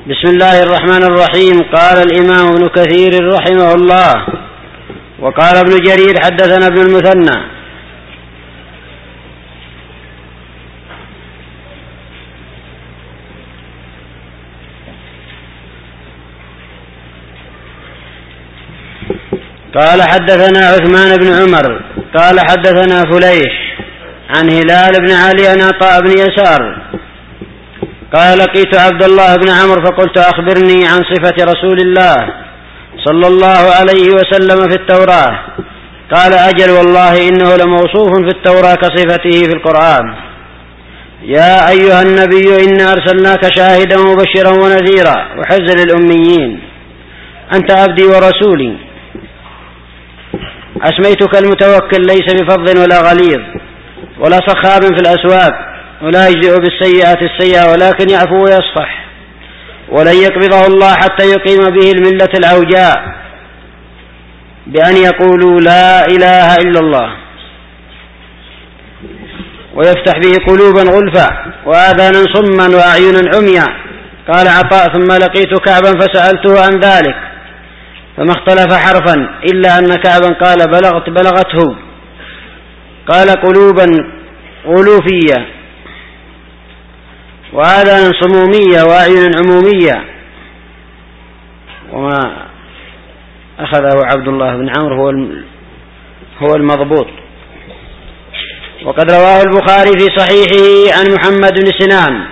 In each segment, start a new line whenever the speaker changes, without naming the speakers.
بسم الله الرحمن الرحيم. قال الإمام ابن كثير رحمه الله: وقال ابن جرير: حدثنا ابن المثنى قال حدثنا عثمان بن عمر قال حدثنا فليح عن هلال بن علي عن عطاء بن يسار قال: لقيت عبد الله بن عمرو فقلت: أخبرني عن صفة رسول الله صلى الله عليه وسلم في التوراة. قال: أجل والله إنه لموصوف في التوراة كصفته في القرآن: يا أيها النبي إنا أرسلناك شاهدا ومبشرا ونذيرا وحرزا للأميين أنت عبدي ورسولي أسميتك المتوكل ليس بفظ ولا غليظ ولا صخاب في الأسواق ولا يجزئ بالسيئات السيئة ولكن يعفو ويصفح ولن يقبضه الله حتى يقيم به الملة العوجاء بأن يقولوا لا إله إلا الله ويفتح به قلوبا غلفا وآذانا صما وأعينا عميا. قال عطاء: ثم لقيت كعبا فسألته عن ذلك فما اختلف حرفا إلا أن كعبا قال: بلغته. قال: قلوبا غلوفية وآذانا صمومية وأعينا عمومية. وما أخذه عبد الله بن عمرو هو المضبوط. وقد رواه البخاري في صحيحه عن محمد بن سنان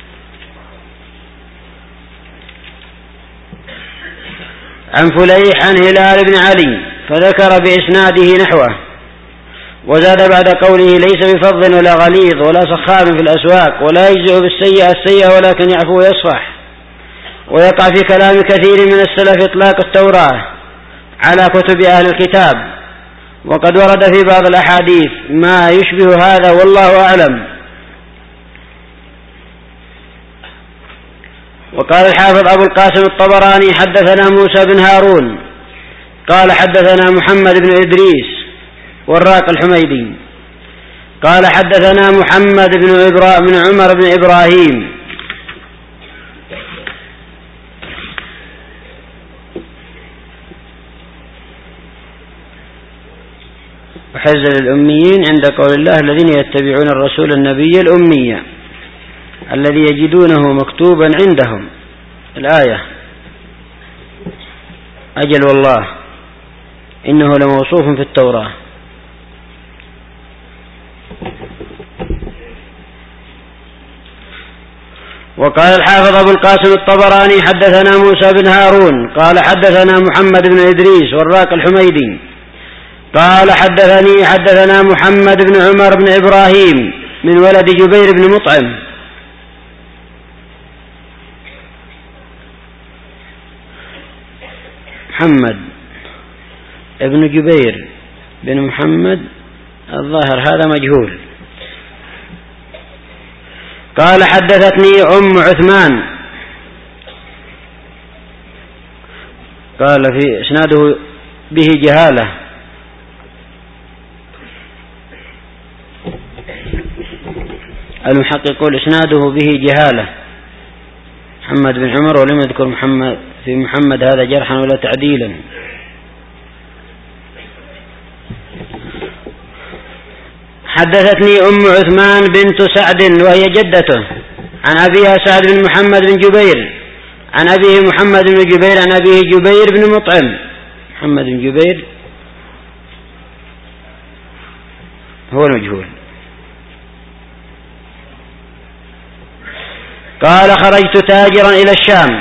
عن فليح عن هلال بن علي فذكر بإسناده نحوه وزاد بعد قوله: ليس بفظ ولا غليظ ولا صخاب في الأسواق ولا يجزئ بالسيئة السيئة ولكن يعفو ويصفح. ويقع في كلام كثير من السلف إطلاق التوراة على كتب أهل الكتاب، وقد ورد في بعض الأحاديث ما يشبه هذا والله أعلم. وقال الحافظ أبو القاسم الطبراني: حدثنا موسى بن هارون قال حدثنا محمد بن إدريس والراق الحميدي قال حدثنا محمد بن عمر بن إبراهيم وحرزا للأميين عند قول الله: الذين يتبعون الرسول النبي الأمي الذي يجدونه مكتوبا عندهم. الآية: أجل والله إنه لموصوف في التوراة. وقال الحافظ أبو القاسم الطبراني: حدثنا موسى بن هارون قال حدثنا محمد بن إدريس والراق الحميدي قال حدثنا محمد بن عمر بن إبراهيم من ولد جبير بن مطعم محمد ابن جبير بن محمد الظاهر هذا مجهول. قال حدثتني أم عثمان قال في إسناده به جهالة المحققون إسناده به جهالة محمد بن عمر ولم يذكر محمد هذا جرحا ولا تعديلا. حدثتني أم عثمان بنت سعد وهي جدته عن أبيها سعد بن محمد بن جبير عن أبيه محمد بن جبير عن أبيه جبير بن مطعم. محمد بن جبير هو المجهول. قال: خرجت تاجرا إلى الشام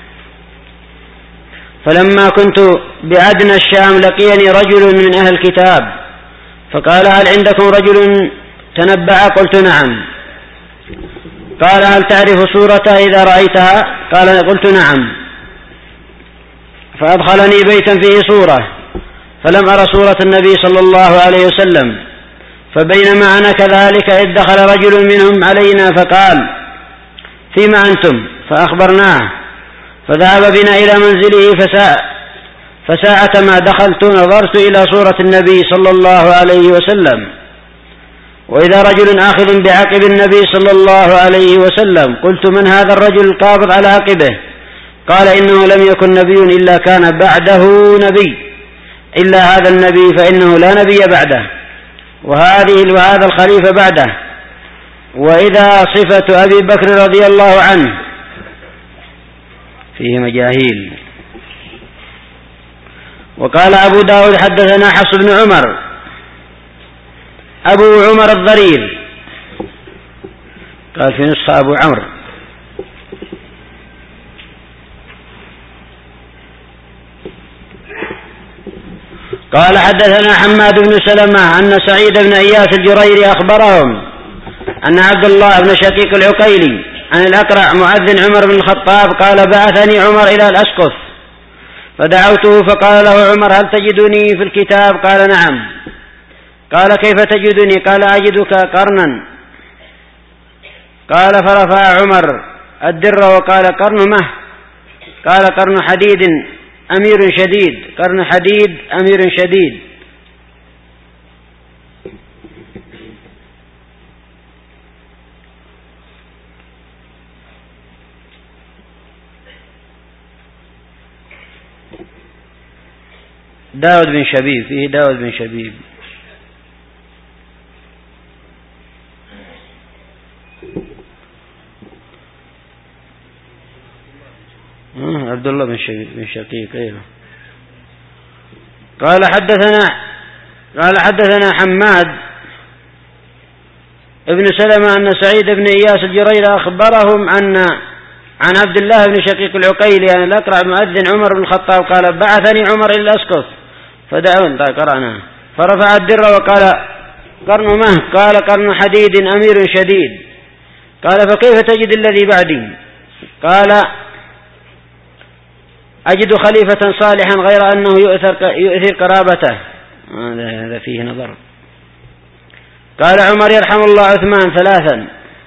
فلما كنت بأدنى الشام لقيني رجل من أهل الكتاب فقال: هل عندكم رجل تنبأ؟ قلت: نعم. قال: هل تعرف صورته إذا رأيتها؟ قال: قلت: نعم. فأدخلني بيتا فيه صورة فلم أرى صورة النبي صلى الله عليه وسلم، فبينما أنا كذلك إذ دخل رجل منهم علينا فقال: فيما أنتم؟ فأخبرناه فذهب بنا إلى منزله فساعة ما دخلت نظرت إلى صورة النبي صلى الله عليه وسلم وإذا رجل آخذ بعقب النبي صلى الله عليه وسلم. قلت: من هذا الرجل القابض على عقبه؟ قال إنه لم يكن نبي إلا كان بعده نبي، إلا هذا النبي فإنه لا نبي بعده، وهذا الخليفة بعده. وإذا صفة أبي بكر رضي الله عنه فيه مجاهيل. وقال أبو داود حدثنا حفص بن عمر أبو عمر الضرير، قال في نسخة أبو عمرو. قال حدثنا حماد بن سلمة أن سعيد بن إياس الجريري أخبرهم أن عبد الله بن شقيق العقيلي عن الأقرع مؤذن عمر بن الخطاب قال بعثني عمر إلى الأسقف فدعوته فقال له عمر هل تجدني في الكتاب؟ قال نعم. قال كيف تجدني؟ قال أجدك قرنا. قال فرفع عمر الدر وقال قرن مه؟ قال قرن حديد أمير شديد، قرن حديد أمير شديد. داود بن شبيب، فيه داود بن شبيب. عبد الله بن شقيق. أيوه. قال حدثنا حماد ابن سلمة أن سعيد بن إياس الجريري أخبرهم عن عبد الله بن شقيق العقيلي أن الأقرع مؤذن عمر بن الخطاب قال بعثني عمر إلى الأسقف فدعون قرأنا فرفع الدر وقال قرن مه؟ قال قرن حديد أمير شديد. قال فكيف تجد الذي بعدي؟ قال أجد خليفة صالحا غير أنه يؤثر قرابته. هذا فيه نظر. قال عمر يرحم الله عثمان ثلاثا.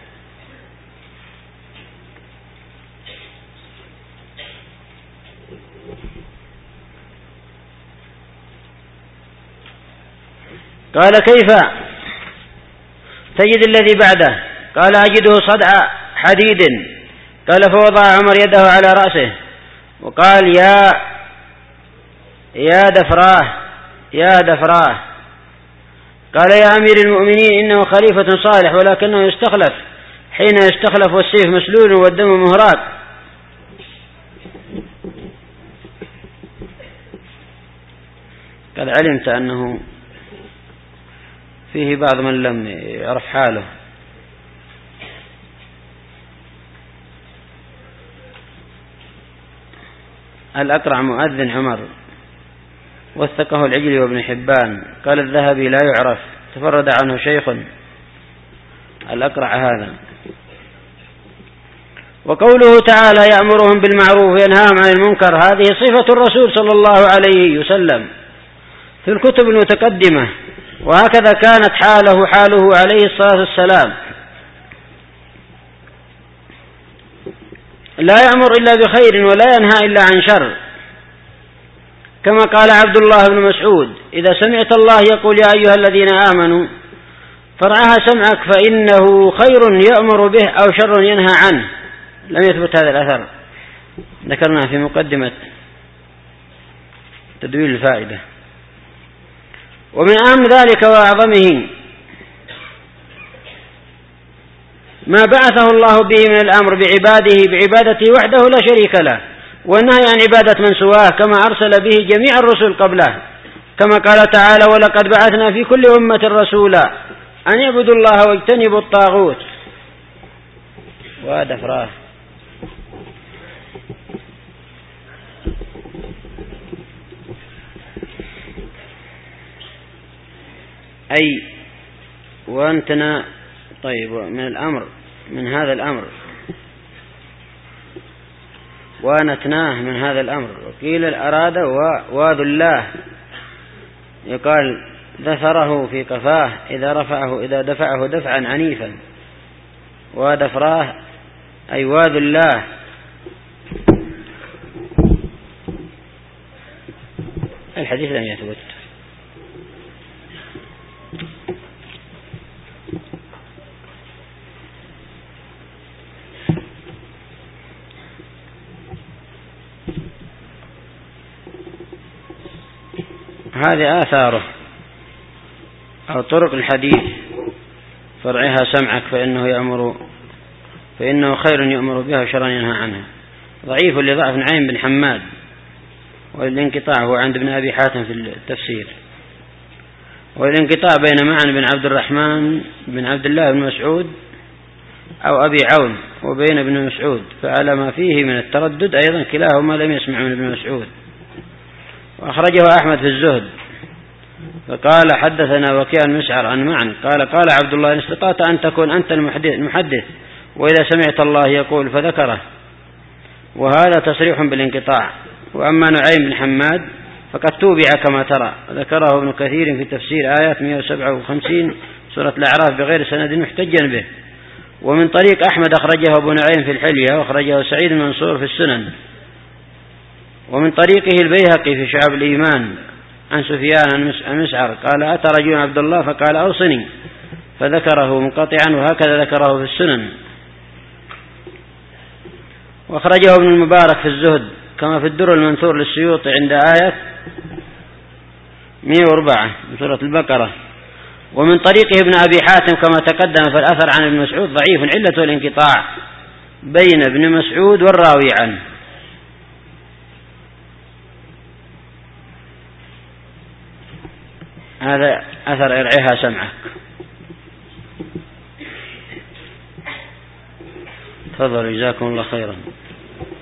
قال كيف تجد الذي بعده؟ قال أجده صدع حديد. قال فوضع عمر يده على رأسه وقال يا دفراه. قال يا أمير المؤمنين إنه خليفة صالح ولكنه يستخلف، حين يستخلف والسيف مسلول والدم مهراق. قد علمت أنه فيه بعض من لم يعرف حاله. الأقرع مؤذن عمر، وثقه العجلي وابن حبان. قال الذهبي لا يعرف، تفرد عنه شيخ الأقرع هذا. وقوله تعالى يأمرهم بالمعروف وينهاهم عن المنكر، هذه صفة الرسول صلى الله عليه وسلم في الكتب المتقدمة، وهكذا كانت حاله عليه الصلاة والسلام، لا يأمر إلا بخير ولا ينهى إلا عن شر، كما قال عبد الله بن مسعود إذا سمعت الله يقول يا أيها الذين آمنوا فرعها سمعك فإنه خير يأمر به أو شر ينهى عنه. لم يثبت هذا الأثر، ذكرنا في مقدمة تدوين الفائدة. ومن أهم ذلك وأعظمه ما بعثه الله به من الأمر بعبادته وحده لا شريك له، والنهي عن عبادة من سواه، كما أرسل به جميع الرسل قبله، كما قال تعالى ولقد بعثنا في كل أمة رسولا أن يعبدوا الله واجتنبوا الطاغوت. وهذا فراه. أي وأنتنا طيب من الأمر، من هذا الأمر ونتناه من هذا الأمر. وقيل الأراد واذ الله، يقال ذفره في قفاه إذا دفعه دفعا عنيفا. ودفراه أي واذ الله. الحديث لم يثبت. هذه آثاره أو طرق الحديث فرعها سمعك فإنه خير يؤمر بها وشر ينهى عنها. ضعيف لضعف نعيم بن حماد، والانقطاع هو عند ابن أبي حاتم في التفسير. والانقطاع بين معن بن عبد الرحمن بن عبد الله بن مسعود أو أبي عون وبين ابن مسعود، فعلى ما فيه من التردد أيضا كلاهما لم يسمع من ابن مسعود. وأخرجه أحمد في الزهد فقال حدثنا وكيع مسعر عن معن قال عبد الله إن استطعت أن تكون أنت المحدث وإذا سمعت الله يقول فذكره، وهذا تصريح بالانقطاع. وأما نعيم بن حماد فقد توبع كما ترى، ذكره ابن كثير في تفسير آيات 157 سورة الأعراف بغير سند محتجا به. ومن طريق أحمد أخرجه أبو نعيم في الحلية، وأخرجه سعيد المنصور في السنن. ومن طريقه البيهقي في شعب الإيمان عن سفيان المسعر قال أتى رجل عبد الله فقال أوصني، فذكره منقطعا، وهكذا ذكره في السنن. وأخرجه ابن المبارك في الزهد كما في الدر المنثور للسيوطي عند آية 104 من سورة البقرة. ومن طريقه ابن أبي حاتم كما تقدم، فالأثر عن ابن مسعود ضعيف علة الانقطاع بين ابن مسعود والراوي عنه. هذا أثر إرعيها سمعك. تفضل جزاكم الله خيرا.